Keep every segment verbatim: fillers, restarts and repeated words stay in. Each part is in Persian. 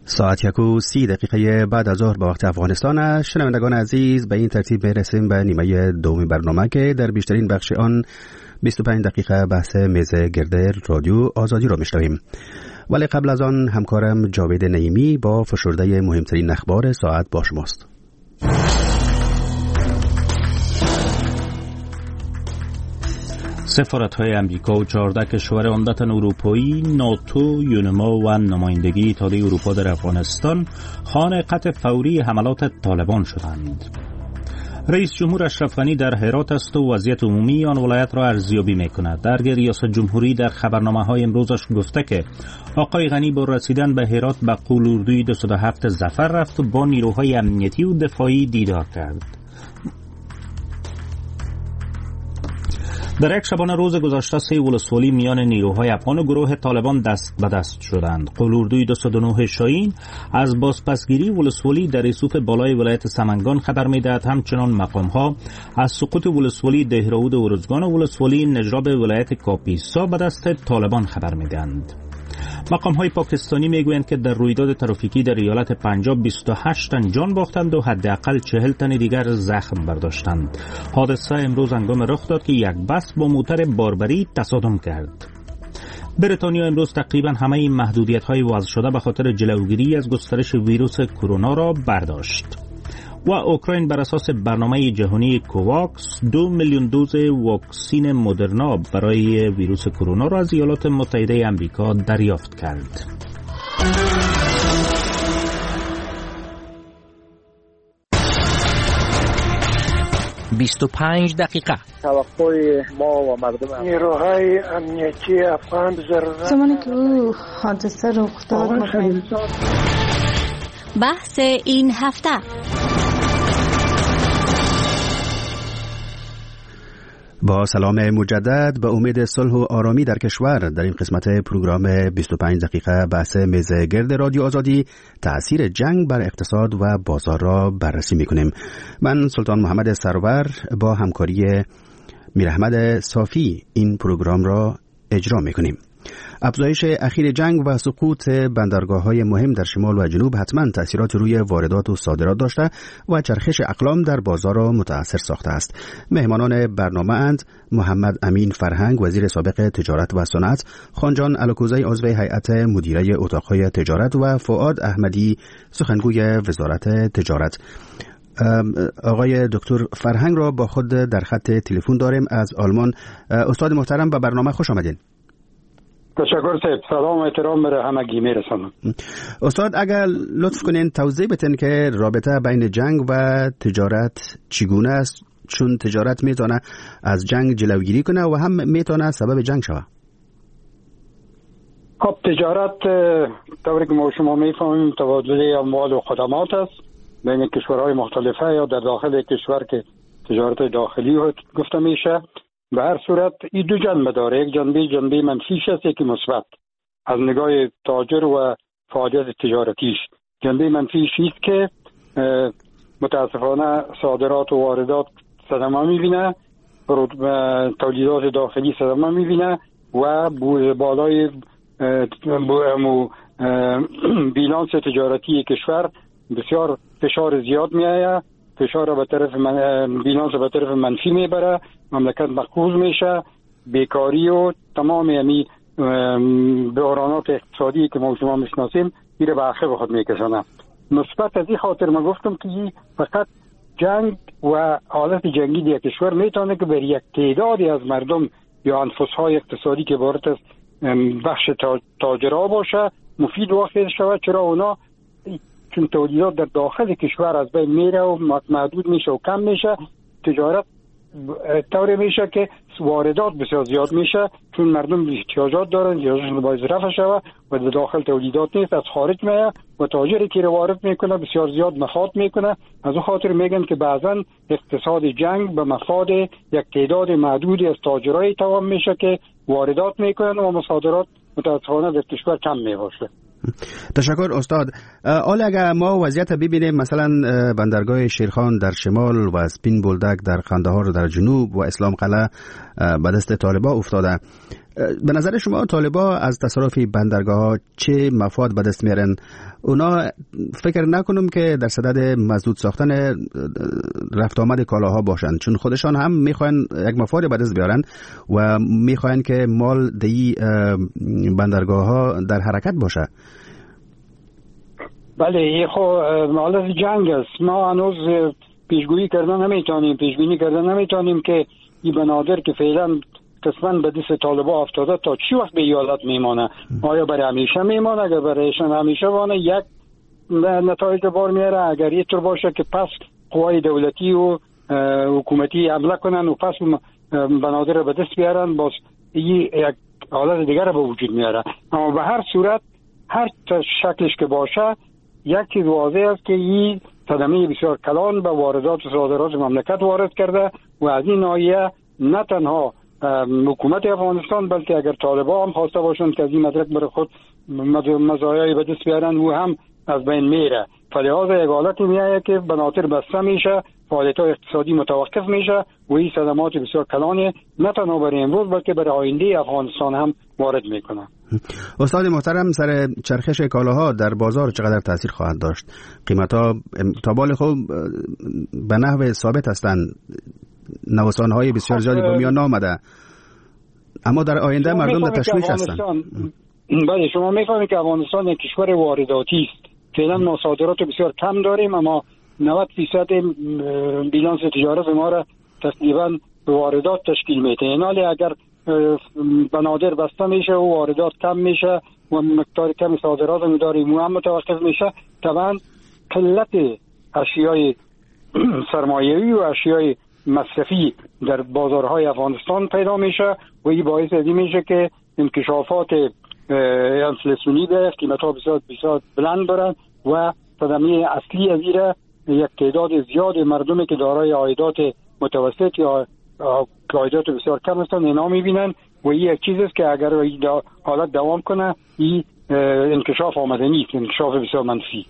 ساعت یک و سی دقیقه بعد از ظهر به وقت افغانستان. شنوندگان عزیز، به این ترتیب میرسیم به نیمه دوم برنامه که در بیشترین بخش آن بیست و پنج دقیقه بحث میز گرد رادیو آزادی را میشنویم. ولی قبل از آن همکارم جاوید نعیمی با فشرده مهمترین اخبار ساعت با شماست. سفارت‌های امریکا و چهارده کشور عمدتاً اروپایی، ناتو، یونما و نمایندگی اتحادیه اروپا در افغانستان خواهان قطع فوری حملات طالبان شدند. رئیس جمهور اشرف غنی در هرات است و وضعیت عمومی آن ولایت را ارزیابی می‌کند. درگیر ریاست جمهوری در خبرنامه‌های امروزش گفته که آقای غنی با رسیدن به هرات به قول دویست و هفت ظفر رفت و با نیروهای امنیتی و دفاعی دیدار کرد. در یک شبانه روز گذشته سه ولسوالی میان نیروهای افغان و گروه طالبان دست به دست شدند. قلوردوی دویست و نه شاهین از بازپسگیری ولسوالی در رسوف بالای ولایت سمنگان خبر میدهد. همچنان مقامها از سقوط ولسوالی دهراود و ارزگان و ولسوالی نجراب ولایت کاپیسا به دست طالبان خبر میدهند. مقام‌های پاکستانی میگویند که در رویداد ترافیکی در ایالت پنجاب بیست و هشت تن جان باختند و حداقل چهل تن دیگر زخم برداشتند. حادثه امروز هنگام رخ داد که یک بس با موتر باربری تصادم کرد. بریتانیا امروز تقریبا همه این محدودیت‌های وضع شده به خاطر جلوگیری از گسترش ویروس کرونا را برداشت. و اوکراین بر اساس برنامه جهانی کوواکس دو میلیون دوز واکسین مدرنا برای ویروس کرونا را از ایالات متحده آمریکا دریافت کرد. بیست و پنج دقیقه. توقع ما و مردم نیروهای امنیتی افغان ضرورت زمانی که او حادثه رخ داد. بحث این هفته. با سلام مجدد، به امید صلح و آرامی در کشور، در این قسمت پروگرام بیست و پنج دقیقه بحث میز گرد رادیو آزادی تأثیر جنگ بر اقتصاد و بازار را بررسی میکنیم. من سلطان محمد سرور با همکاری میر احمد صافی این پروگرام را اجرا میکنیم. افزایش اخیر جنگ و سقوط بندرگاه‌های مهم در شمال و جنوب حتما تأثیرات روی واردات و صادرات داشته و چرخش اقلام در بازار را متأثر ساخته است. مهمانان برنامه اند محمد امین فرهنگ، وزیر سابق تجارت و صنعت، خانجان الکوزی، عضو هیئت مدیره اتاق‌های تجارت، و فؤاد احمدی، سخنگوی وزارت تجارت. آقای دکتر فرهنگ را با خود در خط تلفن داریم از آلمان. استاد محترم، به برنامه خوش آمدین. تشکر صاحب. سلام و احترام برای همگی میرسانم. استاد، اگر لطف کنین توضیح بدین که رابطه بین جنگ و تجارت چگونه است، چون تجارت میتونه از جنگ جلوگیری کنه و هم میتونه سبب جنگ شوه. خب تجارت طوری که ما شما میفهمیم تبادل اموال و خدمات است بین کشورهای مختلفه یا در داخل کشور که تجارت داخلی گفته میشه. به هر صورت این دو جنبه داره، یک جنبه جنبه منفیش است، یکی مثبت. از نگاه تاجر و فعالیت تجارتیش جنبه منفیش است که متاسفانه صادرات و واردات صدمه میبینه، تولیدات داخلی صدمه میبینه و بالای بیلانس تجارتی کشور بسیار فشار زیاد میآید، فشار به طرف من... بیلانس به طرف منفی میبره، مملکت مقروض میشه، بیکاری و تمام یعنی بحرانات اقتصادی که ما شما میشناسیم میره به آخر خود میکشانه. مثبت از این خاطر من گفتم که فقط جنگ و حالت جنگی در کشور میتونه که بر یک تعدادی از مردم یا انفسهای اقتصادی که وارد از بخش تاجرها باشه مفید واقع شود، چرا اونا چون تولیدات در داخل کشور از بین میره و محدود میشه و کم میشه، تجارت طوری میشه که واردات بسیار زیاد میشه، چون مردم احتیاجات دارن، احتیاجشون باید رفع شود و در داخل تولیدات نیست، از خارج میاد و تاجری که رو وارد میکنه بسیار زیاد مفاد میکنه. از اون خاطر میگن که بعضا اقتصاد جنگ به مفاد یک تعداد محدودی از تاجرای تمام میشه که واردات میکنن و مصادرات متاسفانه در کشور کم میباشه. تشکر استاد. حالا اگر ما وضعیت ببینیم، مثلا بندرگاه شیرخان در شمال و سپین بولدک در قندهار در جنوب و اسلام قلعه به دست طالبان افتاده، به نظر شما طالبا از تصرف بندرگاه ها چه مفاد به دست میارن؟ اونا فکر نکنم که در صدد مسدود ساختن رفت آمد کالاها باشن، چون خودشان هم میخواین یک مفاد به دست بیارن و میخواین که مال دی بندرگاه ها در حرکت باشه. بله، خب حالت جنگ است. ما هنوز پیشگویی کردن نمیتونیم پیشبینی کردن نمیتونیم که این بنادر که فعلا قسماً به دست طالبا افتاده تا چی وقت به ایالت میمانه؟ آیا برای همیشه میمانه؟ اگر برایشان همیشه وانه یک نتایج بار میاره، اگر یه طور باشه که پس قوای دولتی و حکومتی حمله کنن و پس بنادر رو به دست بیارن، باز یک حالت دیگر به وجود میاره. اما به هر صورت هر شکلش که باشه یک چیز واضح است که این صدمه بسیار کلان به واردات و صادرات مملکت وارد کرده و از این ناحیه نه تنها حکومت افغانستان بلکه اگر طالبان هم خواسته باشند که از این مدرک برای خود مزایای به دست بیارن و هم از بین میره. فلحاظ یک حالتی میایه که بناطر بسته میشه، فعالیت‌های اقتصادی متوقف میشه و این صدمات بسیار کلانی نه تنها برای امروز بلکه برای آینده افغانستان هم وارد میکنه. استاد محترم، سر چرخش کالاها در بازار چقدر تاثیر خواهد داشت؟ قیمت‌ها تا بال خوب به نحو ثابت هستند، نوسان‌های بسیار زیادی به میان آمده، اما در آینده مردم در تشویش هستند. بله، شما میفهمید که افغانستان یک کشور وارداتی است. فعلا ما صادرات بسیار کم داریم، اما نود درصد بیلانس تجارت ما را تقریبا به واردات تشکیل میده. این حالی اگر بنادر بسته میشه و واردات کم میشه و مقدار کم صادرات هم داریم و هم متوقف میشه، طبعا قلت اشیای سرمایه‌ای و اشیای مصرفی در بازارهای افغانستان پیدا میشه و این باعث ازی میشه که انکشافات انفلاسیونی به قیمت‌ها بسیار بسیار بلند برن و صدمه اصلی از این یک تعداد زیاد مردمی که دارای عایدات متوسط یا عایدات بسیار کم هستند اینا میبینن و این یک چیز است که اگر این حالت دوام کنه این انکشاف آمده نیست، انکشاف بسیار منفی.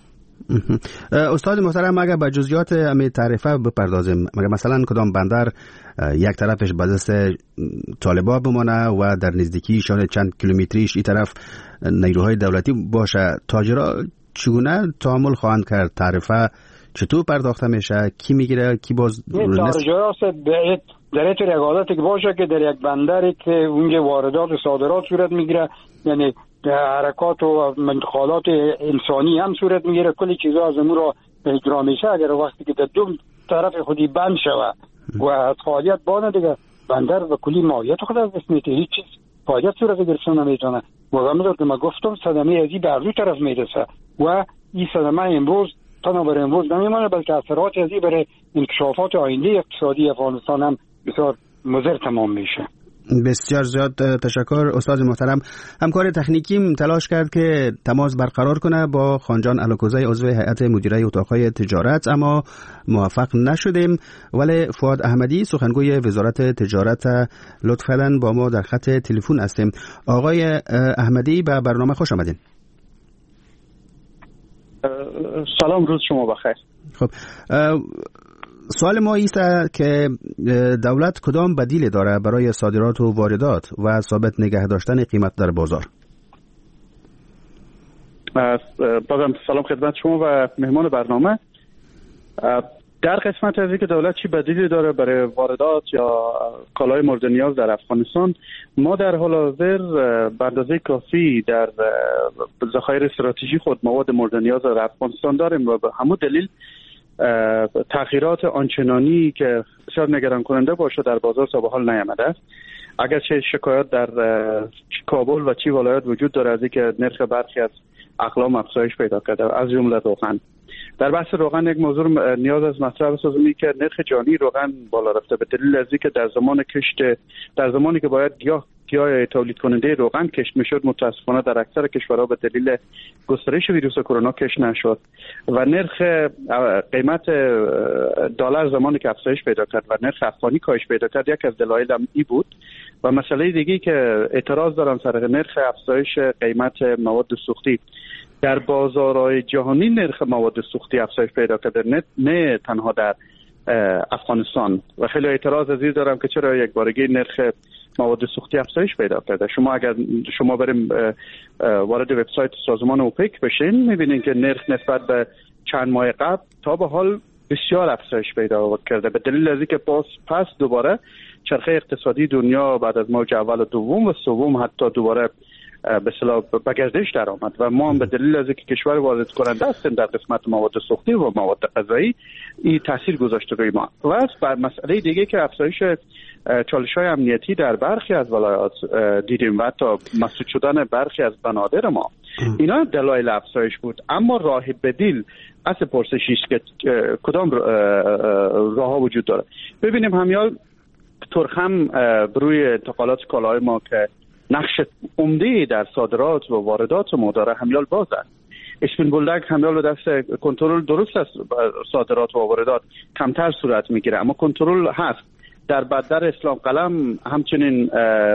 استاد محترم، اگر به جزئیات امی تعرفه بپردازیم، مگر مثلا کدام بندر یک طرفش به دست طالبا بمانه و در نزدیکیشان چند کیلومتریش این طرف نیروهای دولتی باشه، تاجرها چگونه تعامل خواهند کرد؟ تعرفه چطور پرداخته میشه؟ کی میگیره؟ کی باز تاجرها در این طور یک حالتی که باشه که در یک بندری که اونجا واردات و صادرات صورت میگیره، یعنی حرکات و منتقالات انسانی هم صورت میگیره، کلی چیزا از امور را اجرا میشه. اگر وقتی که در دو طرف خودی بند شوه و از فعالیت بانه دیگه بندر و کلی ماهیت خود از دست میده، هیچ چیز فعالیت صورت گرفتن نمیتونه و همونطور که ما گفتم صدمه ازی به هر دو طرف میرسه و این صدمه امروز تنها برای امروز نمیمانه بلکه اثرات ازی برای انکشافات آینده اقتصادی افغانستان هم بسیار مضر تمام میشه. بسیار زیاد تشکر استاد محترم. همکار تکنیکیم تلاش کرد که تماس برقرار کنه با خانجان الکوزی عضو هیئت مدیره اتاقهای تجارت، اما موفق نشدیم. ولی فؤاد احمدی سخنگوی وزارت تجارت لطفاً با ما در خط تلفن هستیم. آقای احمدی به برنامه خوش آمدین. سلام، روز شما بخیر. خب سوال ما ایست که دولت کدام بدیل داره برای صادرات و واردات و ثابت نگه داشتن قیمت در بازار؟ بازم سلام خدمت شما و مهمان برنامه. در قسمت از اینکه دولت چی بدیلی داره برای واردات یا کالای مورد نیاز در افغانستان، ما در حال حاضر به اندازه کافی در ذخایر استراتژی خود مواد مورد نیاز در افغانستان داریم و به همون دلیل تغییرات آنچنانی که بسیار نگران کننده باشه در بازار تا به حال نیامده. اگرچه شکایات در کابل و چی ولایات وجود داره از اینکه نرخ برخی از اقلام افزایش پیدا کرده، از جمله روغن. در بحث روغن یک موضوع نیاز از مطرح بسازم که نرخ جانی روغن بالا رفته به دلیل از اینکه در زمان کشت در زمانی که باید گیاه گیاه تولید کننده روغن کشت میشد، متاسفانه در اکثر کشورها به دلیل گسترش ویروس کرونا کشت نشد و نرخ قیمت دلار زمانی که افزایش پیدا کرد و نرخ افغانی کاهش پیدا کرد، یک از دلایل هم ای بود. و مسئله دیگه که اعتراض دارم سر نرخ افزایش قیمت مواد سوختی در بازارهای جهانی، نرخ مواد سوختی افزایش پیدا کرده، نه, نه تنها در افغانستان. و خیلی اعتراض از این دارم که چرا یک بارگی نرخ مواد سوختی افزایش پیدا کرده. شما اگر شما بریم وارد وبسایت سازمان اوپک بشین میبینین که نرخ نسبت به چند ماه قبل تا به حال بسیار افزایش پیدا کرده، به دلیل از اینکه باز پس دوباره چرخه اقتصادی دنیا بعد از موج اول و دوم و سوم حتی دوباره به اصطلاح به گردش در آمد و ما هم به دلیل از اینکه کشور وارد کننده هستیم در قسمت مواد سوختی و مواد غذایی این تاثیر گذاشته روی ما. و بر مسئله دیگه که افزایش چالش‌های امنیتی در برخی از ولایات دیدیم و حتی مسدود شدن برخی از بنادر ما، اینا دلایل افزایش بود. اما راه بدیل اصل پرسشی است که کدام راه‌ها وجود داره. ببینیم همیال ترخم بروی انتقالات کالاهای ما که نقش عمده در صادرات و واردات ما داره همیال باز است. اسپین بولدک همیال به دست کنترل درست است، صادرات و واردات کمتر صورت میگیره اما کنترل هست. در بندر اسلام قلم همچنین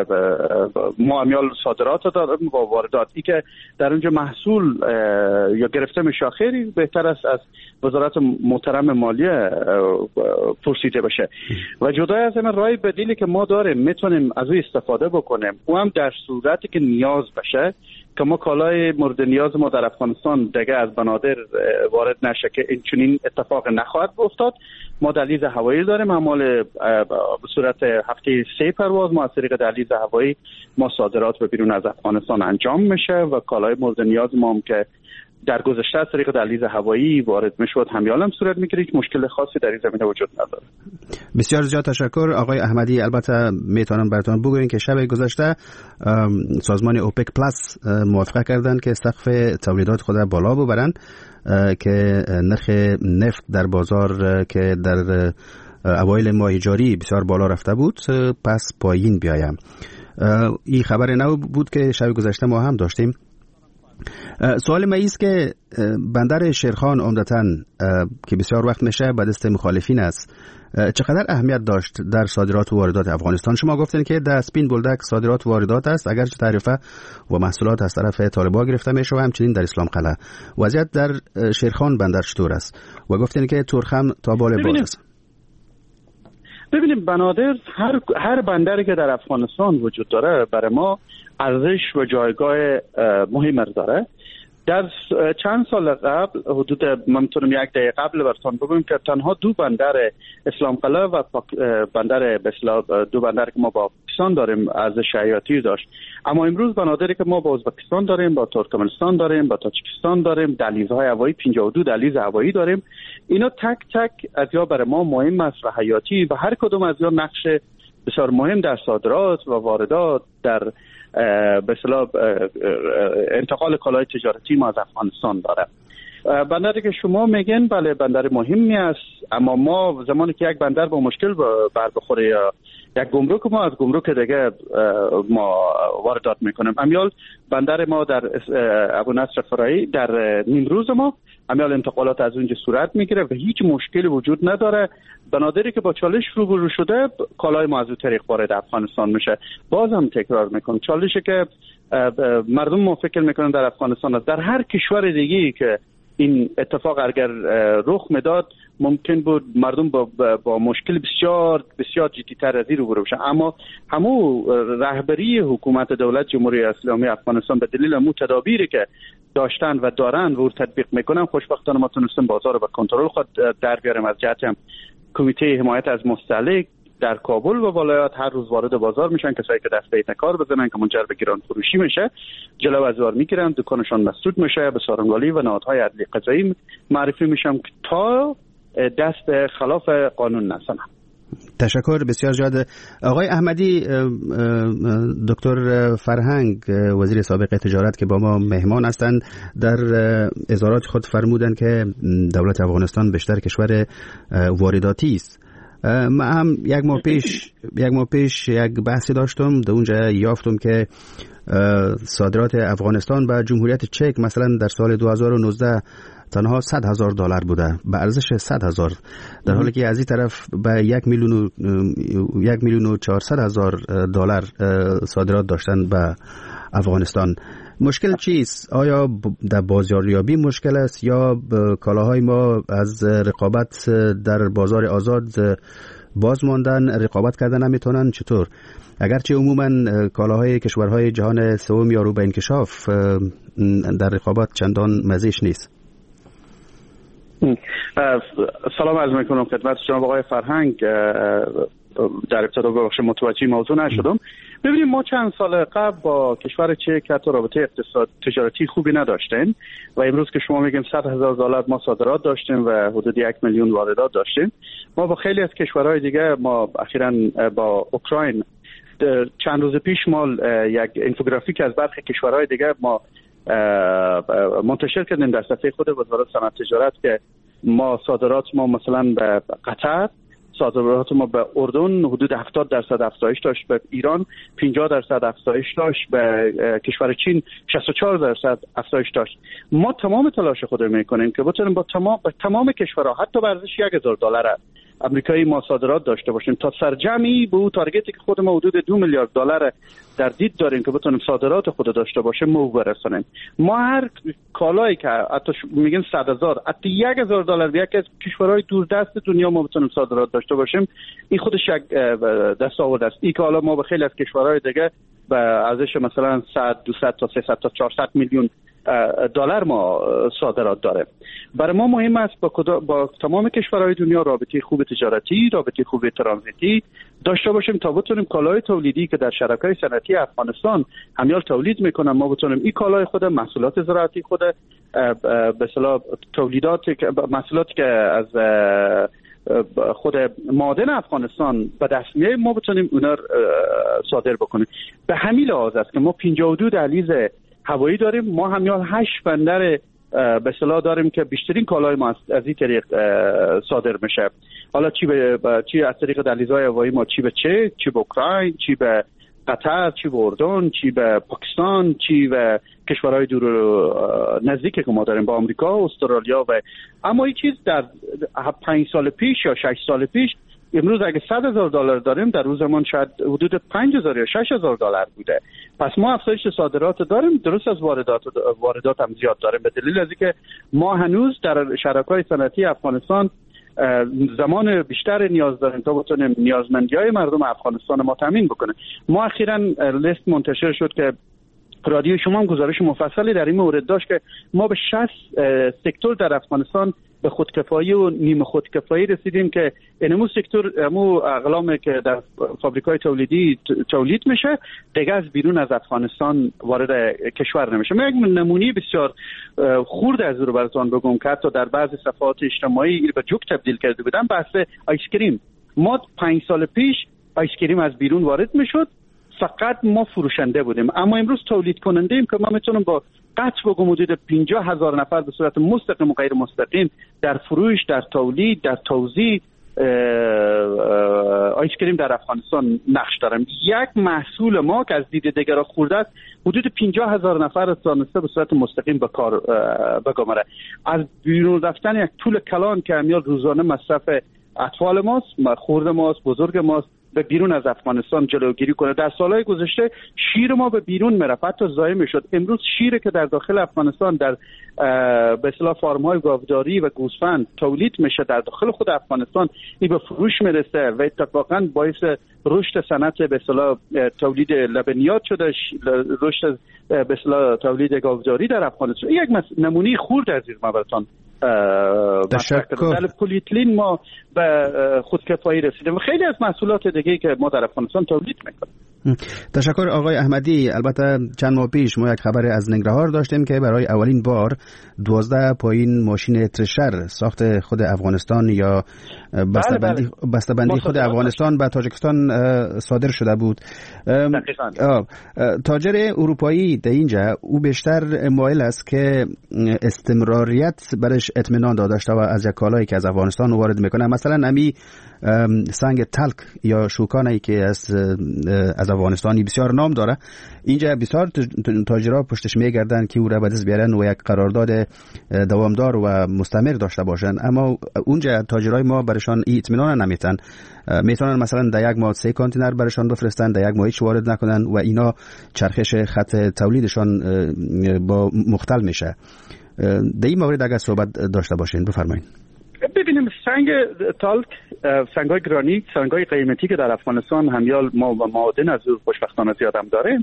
ما همیال صادرات داریم و واردات. ای که در اونجا محصول یا گرفته میشه خیلی بهتر است از وزارت محترم مالیه پرسیده بشه. و جدای از این راه بدیلی که ما داریم میتونیم از اون استفاده بکنیم، او هم در صورتی که نیاز بشه که ما کالای مورد نیاز ما در افغانستان دیگه از بنادر وارد نشه که این چنین اتفاق نخواهد افتاد. ما دهلیز هوایی داریم، اعمال به صورت هفته سه پرواز ما از طریق دهلیز هوایی ما صادرات به بیرون از افغانستان انجام میشه و کالای مورد نیاز ما هم که در گذشته از طریق دهلیز هوایی وارد میشد همیال هم صورت میگیره. هیچ مشکل خاصی در این زمینه وجود نداره. بسیار زیاد تشکر آقای احمدی. البته میتونم براتون بگویم که شب گذشته سازمان اوپک پلاس موافقه کردند که سقف تولیدات خود بالا ببرند که نرخ نفت در بازار که در اوایل ماه جاری بسیار بالا رفته بود پس پایین بیایم. این خبر نو بود که شب گذشته ما هم داشتیم. سوال ما است که بندر شیرخان عمدتاً که بسیار وقت میشه به دست مخالفین است، چقدر اهمیت داشت در صادرات و واردات افغانستان؟ شما گفتین که در اسپین بولدک صادرات و واردات است، اگرچه تعرفه و محصولات از طرف طالبان گرفته میشه و همچنین در اسلام قلعه. وضعیت در شیرخان بندر چطور است؟ و گفتین که ترخم تا بال باز است. ببینیم بنادر هر هر بندری که در افغانستان وجود داره برای ما ارزش و جایگاه مهمی داره. در چند سال قبل حدود من میتونم یک دقیقه قبل براتون بگم که تنها دو بندر اسلام قلعه و بندر بسلا دو بندر که ما با پاکستان داریم ارزش حیاتی داشت، اما امروز بنادری که ما با ازبکستان داریم، با ترکمنستان داریم، با تاجیکستان داریم، دهلیزهای هوایی پنجاه و دو دهلیز هوایی داریم. اینا تک تک از یا برای ما مهم است و حیاتی و هر کدوم از یا نقش بسیار مهم در صادرات و واردات در به اصطلاح انتقال کالای تجارتی ما از افغانستان داره. بندری که شما میگن بله بندر مهمی است، اما ما زمانی که یک بندر با مشکل بر بخوره یا یک گمرک ما از گمرک دیگه ما واردات میکنیم. امیال بندر ما در ابو نصر فرایی در نیمروز ما امیال انتقالات از اونجا صورت میگیره و هیچ مشکلی وجود نداره. بنادری که با چالش روبرو شده کالای ما از اون طریق وارد افغانستان میشه. باز هم تکرار میکنم چالشی که مردم ما فکر میکنن در افغانستان است، در هر کشور دیگه‌ای که این اتفاق اگر رخ میداد ممکن بود مردم با, با مشکل بسیار بسیار جدی‌تر از این روبرو بشن. اما همو رهبری حکومت دولت جمهوری اسلامی افغانستان به دلیل همو تدابیری که داشتن و دارن و تطبیق میکنن خوشبختانه ما تونستیم بازار رو به کنترل خود در بیاریم. از جهت هم کمیته حمایت از مستهلک در کابل و ولایات هر روز وارد بازار میشن، کسایی که دست به کار بزنن که منجر به گران فروشی میشه جلو از بازار میگیرن، دکانشان مسدود میشه، به سارنگالی و نهادهای عدلی قضایی معرفی میشن تا دست خلاف قانون نزنن. تشکر بسیار زیاد. آقای احمدی، دکتر فرهنگ وزیر سابق تجارت که با ما مهمان هستند در اظهارات خود فرمودند که دولت افغانستان بیشتر کشور وارداتی است. من هم یک ماه پیش یک ماه پیش یک بحثی داشتم، در اونجا یافتم که صادرات افغانستان به جمهوریت چک مثلا در سال دو هزار و نوزده تنها صد هزار دلار بوده، به ارزش صد هزار، در حالی که از این طرف به یک میلیون یک میلیون و چهارصد هزار دلار صادرات داشتن به افغانستان. مشکل چیست؟ آیا در بازاریابی مشکل است یا کالاهای ما از رقابت در بازار آزاد باز ماندن، رقابت کردن نمیتونن. چطور؟ اگرچه عموما کالاهای کشورهای جهان سوم یا رو به انکشاف در رقابت چندان مزیش نیست. سلام عرض میکنم خدمت جناب آقای فرهنگ. در ابتدا ببخشید متوجه موضوع نشدم. ببینیم ما چند سال قبل با کشور چک حتی رابطه اقتصاد تجارتی خوبی نداشتیم و امروز که شما میگیم صد هزار دلار ما صادرات داشتیم و حدود یک میلیون واردات داشتیم. ما با خیلی از کشورهای دیگه، ما اخیراً با اوکراین چند روز پیش ما یک اینفوگرافیک از برخی کشورهای دیگه ما منتشر کردیم در صفحه خود وزارت صنعت تجارت که ما صادرات ما مثلا به قطر، صادرات ما به اردن حدود هفتاد درصد افزایش داشت، به ایران پنجاه درصد افزایش داشت، به کشور چین شصت و چهار درصد افزایش داشت. ما تمام تلاش خود میکنیم که بتونیم با تمام با تمام کشورها حتی به ارزش یک هزار دلار امریکایی ما صادرات داشته باشیم تا سرجمی به اون تارگتی که خود ما حدود دو میلیارد دلار در دید داریم که بتونیم صادرات خود داشته باشیم ما برسونیم. ما هر کالایی که حتی میگن صد هزار حتی یک هزار دلار به یکی از کشورهای دوردست دنیا ما بتونیم صادرات داشته باشیم، این خودش یک دستاورد است. این کالا ما به خیلی از کشورهای دیگه به ارزش مثلا صد دویست تا سیصد تا چهارصد میلیون دلار ما صادرات داره. برای ما مهم است با, با تمام کشورهای دنیا رابطه خوب تجارتی، رابطه خوب ترانزیتی داشته باشیم تا بتونیم کالای تولیدی که در شرکای صنعتی افغانستان همیال تولید میکنن ما بتونیم این کالای خود، محصولات زراعتی خود، به اصطلاح تولیدات محصولاتی که از خود معادن افغانستان به دست میاد ما بتونیم اونا صادر بکنیم. به همین لحاظ است که ما پنجاه و دو دهلیز هوایی داریم. ما همیال هشت بندر به اصطلاح داریم که بیشترین کالای ما از این طریق صادر میشه. حالا چی به چی از طریق دهلیزهای هوایی ما، چی به چه، چی به اوکراین، چی به قطر، چی به اردن، چی به پاکستان، چی به کشورهای دور نزدیک که ما داریم با آمریکا و استرالیا. و اما این چیز در پنج سال پیش یا شش سال پیش، امروز اگه صد هزار دلار داریم در روز زمان شاید حدود پنج هزار یا شش هزار دلار بوده. پس ما افزایش صادرات داریم، درست از واردات واردات هم زیاد داریم به دلیل از اینکه ما هنوز در شرکای صنعتی افغانستان زمان بیشتر نیاز داریم تا بتونیم نیازمندی‌های مردم افغانستان ما تامین بکنیم. ما اخیراً لیست منتشر شد که رادیو شما هم گزارش مفصلی در این مورد داشت که ما به شصت سکتور در افغانستان به خودکفایی و نیمه خودکفایی رسیدیم که اینمو سکتور امو اقلامی که در فابریکای تولیدی تولید میشه دیگه از بیرون از افغانستان وارد کشور نمیشه. من یک نمونه بسیار خرد از رو براتون بگم که حتی در بعضی صفحات اجتماعی به جوک تبدیل کرده بودن، بحث آیس کریم. ما پنج سال پیش آیس کریم از بیرون وارد میشد، فقط ما فروشنده بودیم، اما امروز تولید کننده ایم که ما میتونم با قطع بگم حدود پنجاه هزار نفر به صورت مستقیم و غیر مستقیم در فروش، در تولید، در توزیع آیس کریم در افغانستان نقش دارم. یک محصول ما که از دید دیگر خورده است حدود پنجاه هزار نفر تانسته به صورت مستقیم به کار بگماره. از بیرون رفتن یک طول کلان که همیال روزانه مصرف اطفال ماست، خورده ماست، بزرگ ماست، به بیرون از افغانستان جلوگیری کنه. در سالهای گذشته شیر ما به بیرون میرفت، حتی ضایع میشد. امروز شیر که در داخل افغانستان در به اصطلاح فارم‌های گاوداری و گوسفند تولید میشه در داخل خود افغانستان، این به فروش میرسه و اتفاقا باعث رشد صنعت به اصطلاح تولید لبنیات شده، رشد به اصطلاح تولید گاوداری در افغانستان. یک نمونه خرد از این براتون تشکر. در پلیتلین ما به خودکفایی رسیدیم و خیلی از محصولات دیگه که ما در افغانستان تولید میکنیم. تشکر آقای احمدی. البته چند ماه پیش ما یک خبر از ننگرهار داشتیم که برای اولین بار دوازده پایین ماشین ترشر ساخت خود افغانستان یا بسته‌بندی بله بله. بسته‌بندی خود افغانستان به تاجیکستان صادر شده بود. تاجر اروپایی در اینجا او بیشتر مایل است که استمراریت برش اطمینان داشته و از یک کالایی که از افغانستان وارد میکنه، مثلا امی سنگ تلک یا شوکانی که از از افغانستانی بسیار نام داره، اینجا بسیار تاجرها پشتش میگردن که او را به دست بیارن و یک قرارداد دوامدار و مستمر داشته باشن، اما اونجا تاجرای ما برشان این اطمینان نمیتن. میتونن مثلا در یک ماه سه کانتینر برشان بفرستن، در یک ماه هیچ وارد نکنن و اینا چرخش خط تولیدشان با مختل میشه. در این مورد اگر صحبت داشته باشین بفرمایید. ببینیم سنگ تالک سنگ‌های گرانیت، سنگ‌های قیمتی که در افغانستان همیال ما و معادن از خوشبختانه زیاد هم داریم.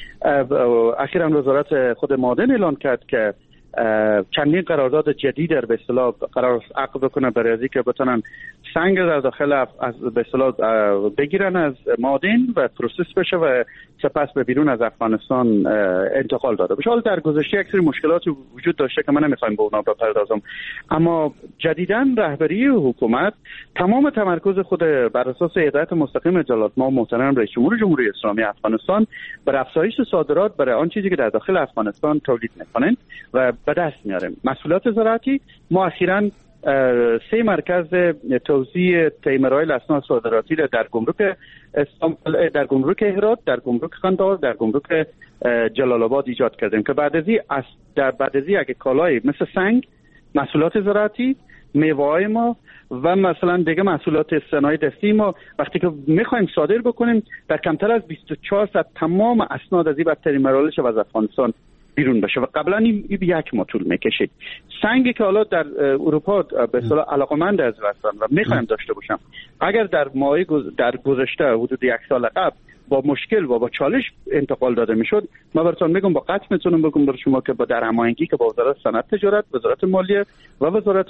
اخیراً وزارت خود معادن اعلان کرد که چندین قرارداد جدید در به اصطلاح قرار عقد بکنه برای از اینکه بتونن سنگ در داخل از به اصطلاح بگیرن از معادن و پروسس بشه و سپس به بیرون از افغانستان انتقال داده بشه. حالا در گذشته یک سری مشکلات وجود داشته که من نمیخوایم به اونا بپردازم، اما جدیداً رهبری حکومت تمام تمرکز خود بر اساس هدایت مستقیم جلالت مآب محترم رئیس جمهور جمهوری اسلامی افغانستان بر افزایش صادرات برای آن چیزی که در داخل افغانستان تولید میکنند و به دست میاریم. محصولات زراعتی ما اخیراً سه مرکز توزیع تیمرایل اسناد صادراتی را در گمرک استانبول، در گمرک هرات، در گمرک قندهار، در گمرک جلال آباد ایجاد کردیم که بعد از این در بعد از این اگه کالای مثل سنگ، محصولات زراعتی، میوه‌های ما و مثلا دیگه محصولات صنایع دستی ما وقتی که میخوایم صادر بکنیم در کمتر از بیست و چهار ساعت تمام اسناد از این بدترین مراحلش از افغانستان بیرون بشه و قبلا این یک ماه طول میکشید. سنگی که حالا در اروپا به اصطلاح علاقمند از هستن و میخوایم داشته باشم، اگر در ماه در گذشته حدود یک سال قبل با مشکل و با چالش انتقال داده میشد، ما براتون میگم با قطع میتونم بگم بر شما که با در هماهنگی که با وزارت صنعت تجارت، وزارت مالیه و وزارت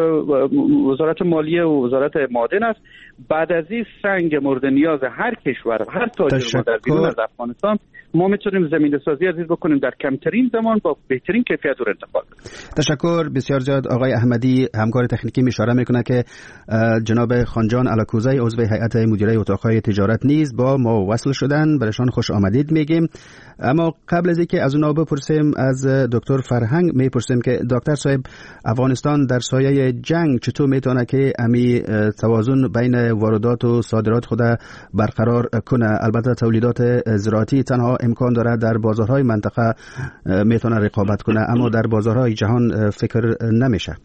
وزارت مالیه و وزارت معادن است، بعد از این سنگ مورد نیاز هر کشور و هر تاجر در بیرون از افغانستان ما میتونیم زمینه سازی عزیز بکنیم در کمترین زمان با بهترین کیفیت و انتقال بدیم. تشکر بسیار زیاد. آقای احمدی همکار تکنیکی اشاره میکنه که جناب خانجان الاکوزی عضو هیئت مدیره اتاقهای تجارت نیز با ما وصل شدن، برشان خوش آمدید میگیم. اما قبل از اینکه از اونا بپرسیم از دکتر فرهنگ میپرسیم که دکتر صاحب افغانستان در سایه جنگ چطور میتونه که امی توازن بین واردات و صادرات خود برقرار کنه؟ البته تولیدات زراعتی تنها امکان داره در بازارهای منطقه میتونه رقابت کنه، اما در بازارهای جهان فکر نمیشه.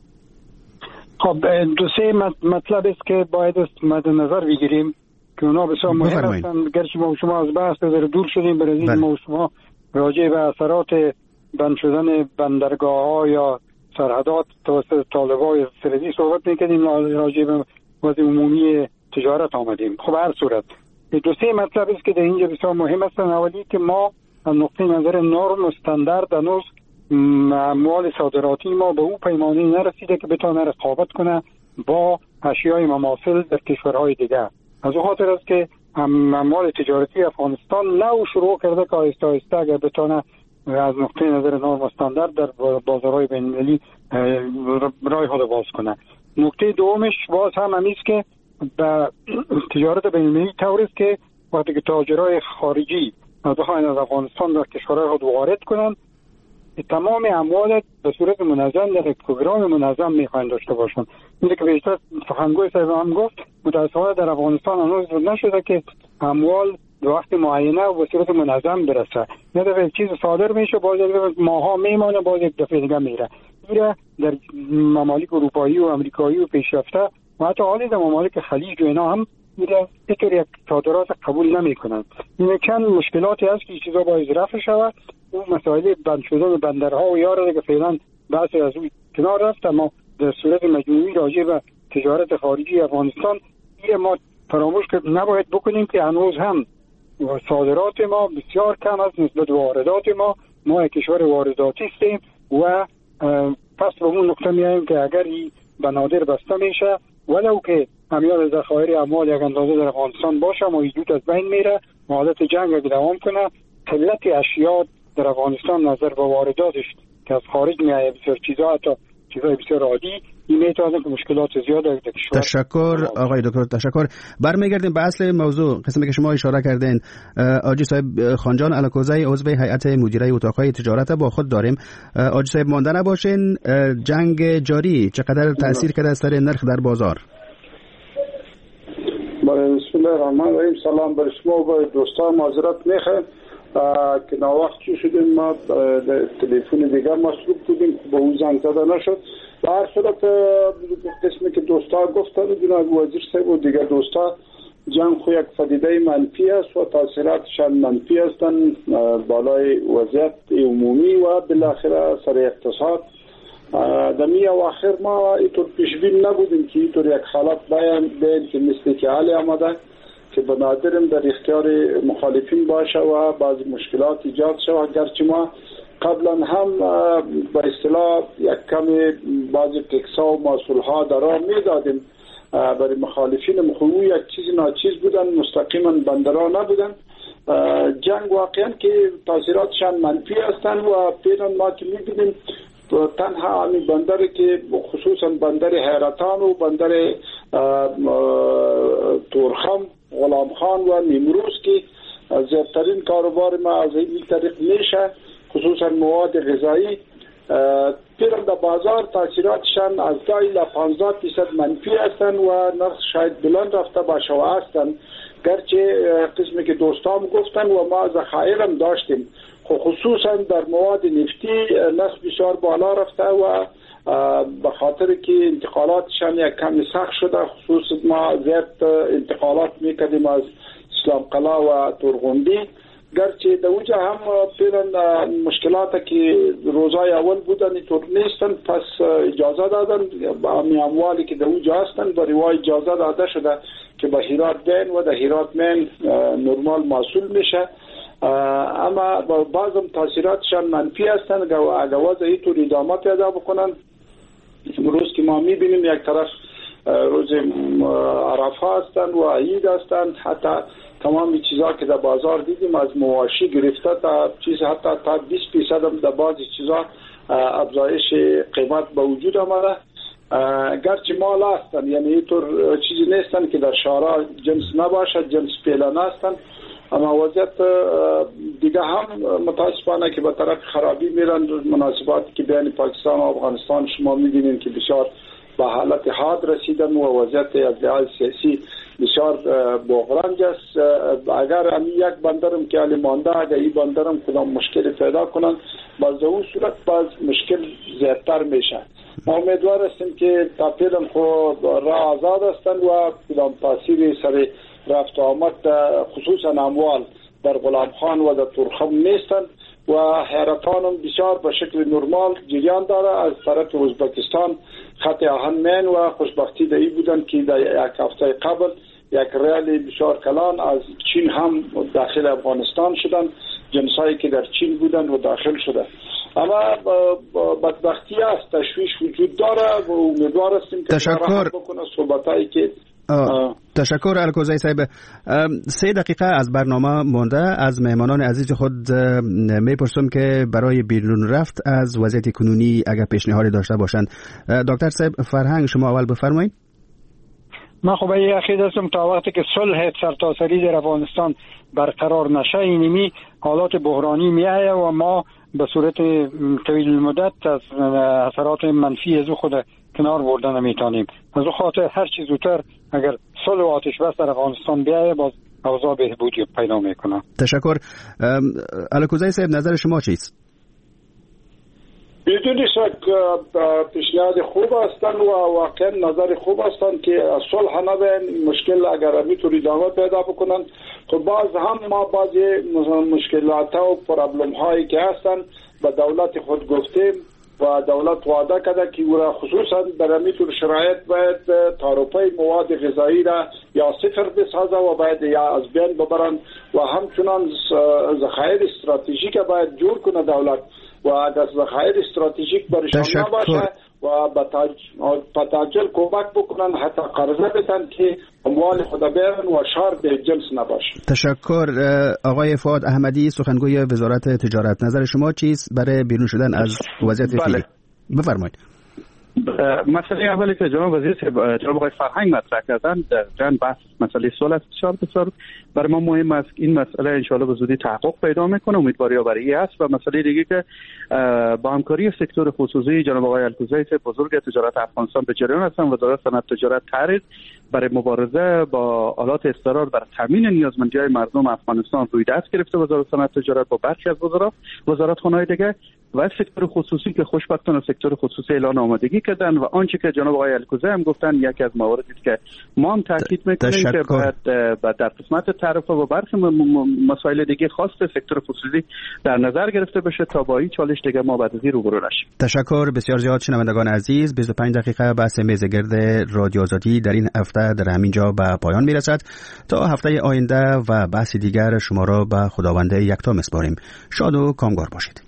خب دو سه مطلب است که باید مد نظر بگیریم که اونا بسیار مهم هستند. گرچه ما شما از بحث بذاره دور شدیم، برای این ما شما راجع به اثرات بند شدن بندرگاه‌ها یا سرحدات توسط طالبای فردی صحبت می‌کردیم، راجع به وضع عمومی تجارت آمدیم. خب هر صورت دو سه مطلب است که در اینجا بسیار مهم هستند. اولی که ما از نقطه نظر نرم و استاندارد هنوز اموال صادراتی ما به اون پیمانه نرسیده که بتونه رقابت کنه با اشیای مماثل در کشورهای دیگه. از اون خاطر است که اموال تجارتی افغانستان نو شروع کرده که آهسته آهسته اگر بتونه از نقطه نظر نرم و استاندارد در بازارهای بین‌المللی راه خود باز کنه. نکته دومش باز هم همیست که به تجارت بین‌المللی طور است که وقتی که تاجرای خارجی بخواین از افغانستان در کشورهای خود وارد کنن، تمام اموال به صورت منظم در یک پروگرام منظم میخواین داشته باشن. اینه که بیشتر سخنگوی صاحب هم گفت متاسفانه در افغانستان هنوز نشده که اموال به وقت معینه و به صورت منظم برسه. یه دفعه چیز صادر میشه، باز یک دفعه ماها میمانه، باز یک دفعه دیگه میره. میره در ممالک اروپایی و امریکایی و پیشرفته و حتی حالی در ممالک خلیج و اینا هم میره اینطور یک صادرات قبول نمیکنن. این چند مشکلاتی هست که چیزا باید رفع شود. اون مسائل بند شدن بندرها و یاره که فعلا بحث از اون کنار رفت، اما در صورت مجموعی راجع به تجارت خارجی افغانستان این ما فراموش که نباید بکنیم که هنوز هم صادرات ما بسیار کم است نسبت به واردات ما. ما یک کشور وارداتی هستیم و پس به اون نقطه میایم که اگر این بنادر بسته میشه ولو که همیان ذخایر اموال یک اندازه در افغانستان باشه و ایجود از بین میره، حالت جنگ اگه دوام کنه، قلت اشیا در افغانستان نظر به وارداتش که از خارج میایه بسیار چیزا، حتی چیزای بسیار عادی، این میتونه که مشکلات زیاد در کشور. تشکر آقای دکتر، تشکر. برمیگردیم به اصل موضوع، قسمی که شما اشاره کردین. آجی صاحب خانجان الاکوزی عضو هیئت مدیره اتاقهای تجارت با خود داریم. آجی صاحب مانده نباشین، جنگ جاری چقدر تاثیر کرده سر نرخ در بازار؟ بسم الله الرحمن الرحیم. سلام بر شما و دوستان. معذرت میخوایم که ناوقت چی شدیم، ما تلفن دیگر مصروف بودیم با او زنگ زده نشد. به هر صورت قسمی که دوستا گفتن جناب وزیر صاحب و دیگر دوستا، جنگ خو یک پدیده منفی است و تاثیراتش هم منفی هستند بالای وضعیت عمومی و بالاخره سر اقتصاد در می اواخر ما اینطور پیشبین نبودیم که اینطور یک حالت بیان بین که مثل که حالی آمده که بنادرم در اختیار مخالفین باشه و بعضی مشکلات ایجاد شود. گرچه ما قبلا هم به اصطلاح یک کمی بعضی تکسا و محصول ها در آن می دادیم برای مخالفین مخوی، یک چیز ناچیز بودن، مستقیما بندرها نبودن. جنگ واقعا که تاثیراتشان منفی هستند و فعلا ما که می بینیم تنها همین بندر که خصوصا بندر حیرتان و بندر تورخم، غلام خان و نیمروز که زیادترین کاروبار ما از این طریق میشه، خصوصا مواد غذایی، پیرم در بازار تاثیراتشان از ده الی پانزده درصد منفی هستند و نرخ شاید بلند رفته باشه و هستند. گرچه قسمی که دوستان گفتن و ما ذخایر داشتیم، خصوصا در مواد نفتی نرخ بسیار بالا رفته و به خاطر که انتقالاتشان یک کمی سخت شده. خصوصا ما زیاد انتقالات میکردیم از اسلام قلعه و تورغوندی، گرچه در اوجه هم فعلا مشکلات که روزای اول بودن اینطور نیستن، پس اجازه دادن به اموالی که در اوجه هستن برای وای اجازه داده شده که به هیرات بین و در هیرات مین نرمال محصول میشه. اما بعض هم تاثیراتشان منفی هستند. اگر وضع اینطور ادامه پیدا بکنن، امروز که ما میبینیم یک طرف روز عرفه هستند و عید هستند، حتی تمام چیزها که در بازار دیدیم از مواشی گرفته تا چیز حتی تا بیست درصد هم در بعضی چیزها افزایش قیمت به وجود آمده. گرچه مال هستند، یعنی اینطور چیزی نیستند که در شارع جنس نباشد، جنس پیلان هستند، اما وضعیت دیگه هم متاسفانه که به طرف خرابی میرن. مناسباتی که بین پاکستان و افغانستان شما میبینید که بسیار به حالت حاد رسیدن و وضعیت از لحاظ سیاسی بسیار بغرنج است. اگر هم یک بندرم که علی مانده، اگر این بندرم کدام مشکل پیدا کنن، باز اون صورت باز مشکل زیادتر میشه. ما امیدوار هستیم که تا فعلا خود راه آزاد هستند و کدام تاثیر سر رفت آمد خصوصا اموال در غلام خان و در تورخم نیستند و حیرتان هم بسیار به شکل نرمال جریان داره. از طرف ازبکستان خط آهن مین و خوشبختی دایی بودن که در یک هفته قبل یک ریال بسیار کلان از چین هم داخل افغانستان شدن، جنسایی که در چین بودن و داخل شده. اما بدبختی است، تشویش وجود داره و امیدوار هستیم که تشکر بکنه صحبتایی که آه. تشکر الکوزی صاحب. سه دقیقه از برنامه مونده. از مهمانان عزیز خود میپرسم که برای بیرون رفت از وضعیت کنونی اگر پیشنهادی داشته باشند. دکتر صاحب فرهنگ، شما اول بفرمایید. من خب این عقیده هستم تا وقتی که صلح سرتاسری در افغانستان برقرار نشه، اینمی حالات بحرانی میایه و ما به صورت طویل المدت از اثرات منفی از خود کنار بردن نمیتونیم. از اون خاطر هر چیز زودتر اگر صلح و آتش بس در افغانستان بیایه، باز اوضاع بهبودی پیدا میکنه. تشکر. الکوزی صاحب، نظر شما چیست؟ بدون شک پیشنهاد خوب هستند و واقعا نظر خوب هستند که صلح نبین مشکل اگر میتونی ادامه پیدا بکنن. خب باز هم ما بعضی مشکلات و پرابلم هایی که هستند به دولت خود گفتیم و دولت وعده کرده که او را خصوصا در میتون شرایط باید تعرفه مواد غذایی را یا صفر بسازه و باید یا از بین ببرن و همچنان ذخایر استراتژیک باید جور کنه دولت و اگر ذخایر استراتژیک برشان نباشه و با تاجل کمک بکنن، حتی قرضه بدن که اموال خدا بیارن و شار به جنس نباشه. تشکر. آقای فؤاد احمدی، سخنگوی وزارت تجارت، نظر شما چیست برای بیرون شدن از وضعیت فعلی؟ بفرمایید. مسئله اولی که جناب وزیر جناب آقای فرهنگ مطرح کردن در جن بحث مسئله صلح است. بسیار بسیار برای ما مهم است این مسئله ان شاء الله به زودی تحقق پیدا میکنه. امیدواری برای است. و مسئله دیگه که با همکاری سکتور خصوصی جناب آقای الکوزی بزرگ تجارت افغانستان به جریان هستن. وزارت صنعت تجارت طرح برای مبارزه با آلات اضطرار در تامین نیازمندی‌های مردم افغانستان روی دست گرفته. وزارت صنعت تجارت با برخی از وزارات وزارتخانه‌های دیگه و سکتور خصوصی که خوشبختانه سکتور خصوصی اعلان آمادگی کرده کردن و آنچه که جناب آقای الکوزی هم گفتن یکی از مواردی که ما هم تاکید میکنیم که باید در قسمت تعرفه و برخی مسائل دیگه خاص سکتور خصوصی در نظر گرفته بشه تا با این چالش دیگه ما بعد از این روبرو نشیم. تشکر بسیار زیاد شنوندگان عزیز. بیست و پنج دقیقه بحث میز گرد رادیو آزادی در این هفته در همینجا به پایان میرسد. تا هفته آینده و بحث دیگر شما را به خداوند یکتا میسپاریم. شاد و کامگار باشید.